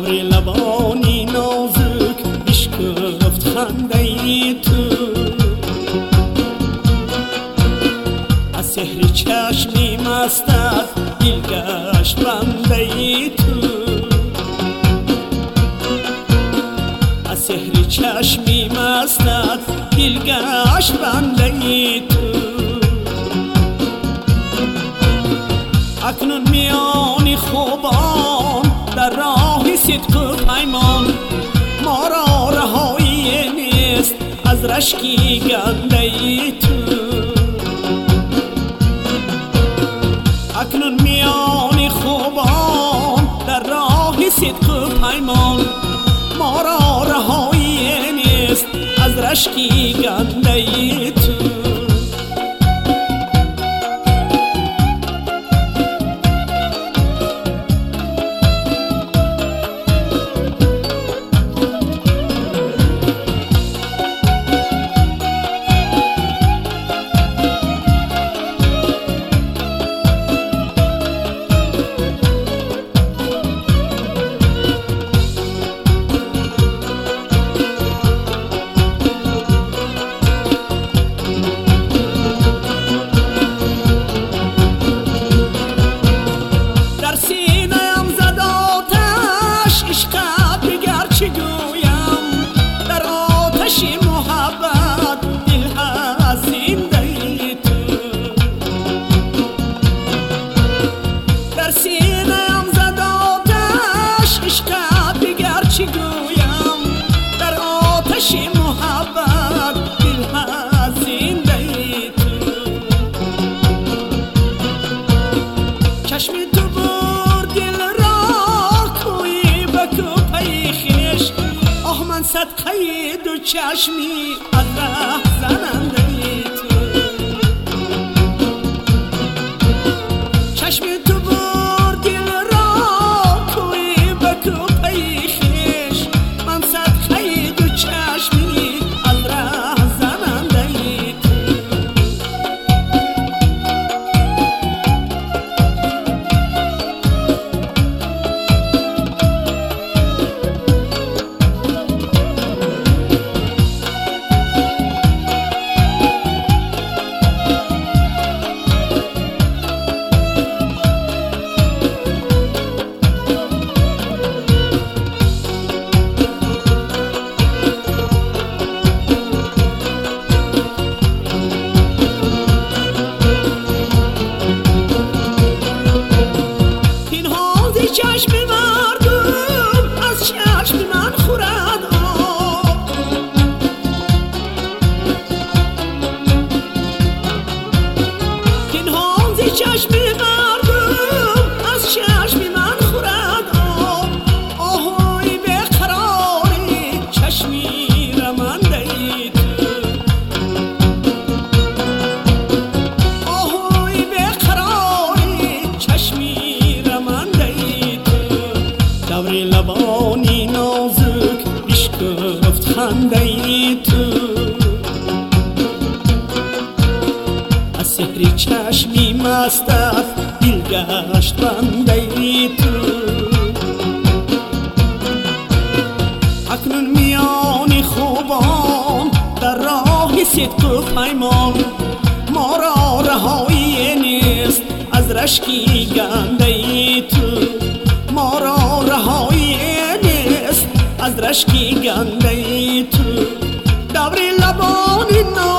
دور لبانی نازک بشکفت خنده تو، از سحر چشمی مستت دل گشت بنده تو، از سحر چشمی مستت دل گشت بنده تو. اکنون میان خوبان در راه صدق و پیمان، ما را رهایی نیست از رشکی گنده تو. اکنون میان خوبان در راه صدق و پیمان، ما را رهایی نیست از رشکی گنده تو. صدقه دو چشمی از ره زننده تو، چشم تو برد دل را کوی بکوپی خویش، من صدقه دو چشمی از ره زننده تو. چشم مردم از چشم من خورد آب، پنهان ز چشم مردم از چشم من خورد آب. آهای به قراری چشمی رمنده تو، آهای به قراری چشمی دور لبانی نازک بشکفت خنده تو، از سحر چشمی مستت دل گشت بنده تو. اکنون میان خوبان در راه صدق و پیمان، ما را رهایی نیست از رشکی گنده تو، ما را رهایی نیست از رشکی گنده تو. دور لبانی